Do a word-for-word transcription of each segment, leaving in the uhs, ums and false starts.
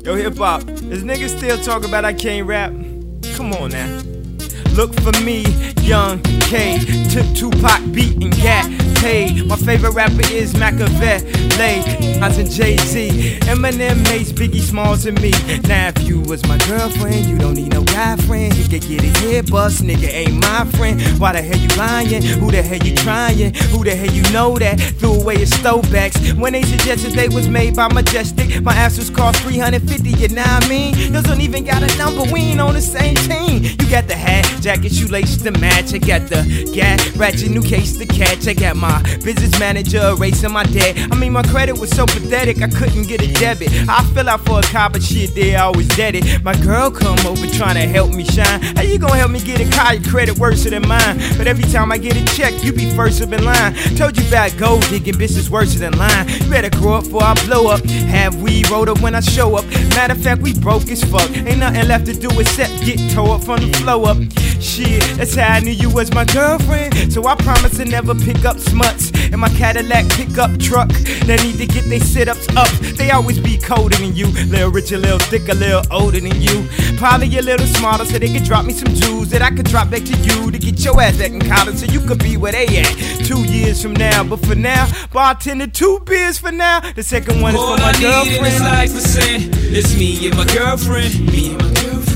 Yo, hip hop, is niggas still talking about I can't rap? Come on now. Look for me, Young K. Took Tupac beat and got paid. My favorite rapper is Machiavelli, Nas and Jay-Z, Eminem, Mace, Biggie Smalls, and me. Now if you was my girlfriend, you don't need no guy friend. He could get his head bust, nigga ain't my friend. Why the hell you lying? Who the hell you trying? Who the hell you know that? Threw away his throwbacks when they suggested they was made by Majestic. My ass was cost three hundred fifty, you know what I mean? Those don't even got a number, we ain't on the same team. You got the hat, jacket, shoelaces to match. I got the gat, ratchet, new case to catch. I got my business manager erasing my debt. I mean, my credit was so pathetic, I couldn't get a debit. I fill out for a car, but shit, they always dead it. My girl come over trying to help me shine. How you gonna help me get a car? Your credit worse than mine. But every time I get a check, you be first up in line. Told you about gold digging, business worse than line. You better grow up before I blow up. Have we rolled up when I show up? Matter of fact, we broke as fuck. Ain't nothing left to do except get tore up from the flow up. Shit, that's how I knew you was my girlfriend. So I promise to never pick up smuts in my Cadillac pickup truck. They need to get their sit-ups up. They always be colder than you. Little richer, little thicker, little older than you. Probably a little smarter so they could drop me some jewels that I could drop back to you to get your ass back in college so you could be where they at two years from now. But for now, bartender, two beers for now. The second one is All for my I girlfriend. Need in this life is sin. It's me and my girlfriend. Me and my girlfriend.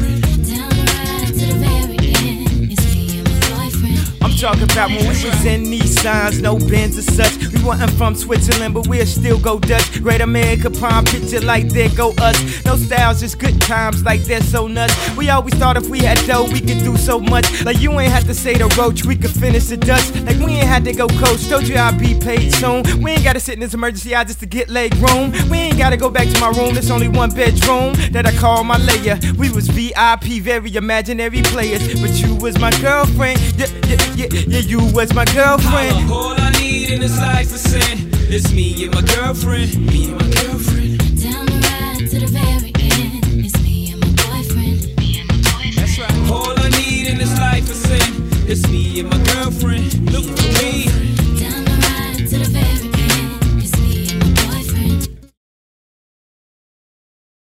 Talk about when we was in Nissans, no Benz or such. We wasn't from Switzerland, but we'll still go Dutch. Great America prime picture like there go us. No styles, just good times like they're so nuts. We always thought if we had dough, we could do so much. Like you ain't had to say the roach, we could finish the Dutch. Like we ain't had to go coach, told you I'd be paid soon. We ain't gotta sit in this emergency eye just to get leg room. We ain't gotta go back to my room, there's only one bedroom that I call my layer. We was V I P, very imaginary players. But you was my girlfriend, yeah, yeah, yeah. Yeah, you was my girlfriend. All I need in this life is sin. It's me and my girlfriend. Me and my girlfriend.